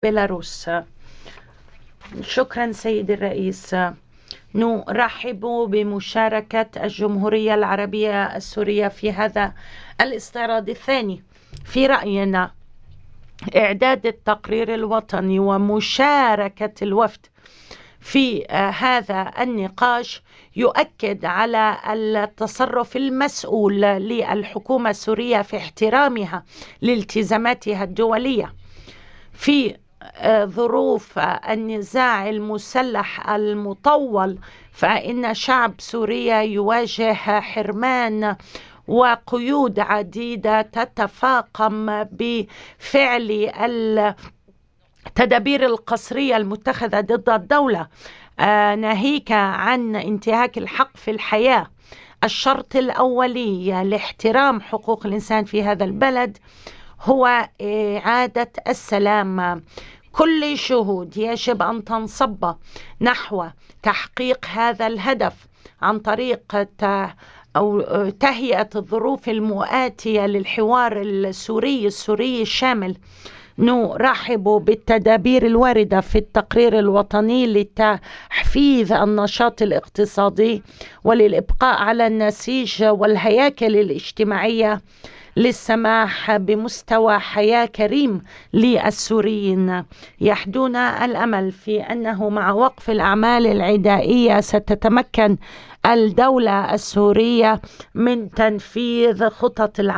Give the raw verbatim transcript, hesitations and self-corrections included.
بيلاروس. شكرا سيد الرئيس. نرحب بمشاركة الجمهورية العربية السورية في هذا الاستعراض الثاني. في رأينا إعداد التقرير الوطني ومشاركة الوفد في هذا النقاش يؤكد على التصرف المسؤول للحكومة السورية في احترامها لالتزاماتها الدولية في ظروف النزاع المسلح المطول. فإن شعب سوريا يواجه حرمان وقيود عديدة تتفاقم بفعل التدابير القسرية المتخذة ضد الدولة، ناهيك عن انتهاك الحق في الحياة. الشرط الأولي لاحترام حقوق الإنسان في هذا البلد هو إعادة السلام. كل شهود يجب أن تنصب نحو تحقيق هذا الهدف عن طريق أو تهيئة الظروف المؤاتية للحوار السوري السوري الشامل. نرحب بالتدابير الواردة في التقرير الوطني لتحفيز النشاط الاقتصادي وللإبقاء على النسيج والهياكل الاجتماعية للسماح بمستوى حياة كريم للسوريين. يحدونا الأمل في أنه مع وقف الأعمال العدائية ستتمكن الدولة السورية من تنفيذ خطط العمل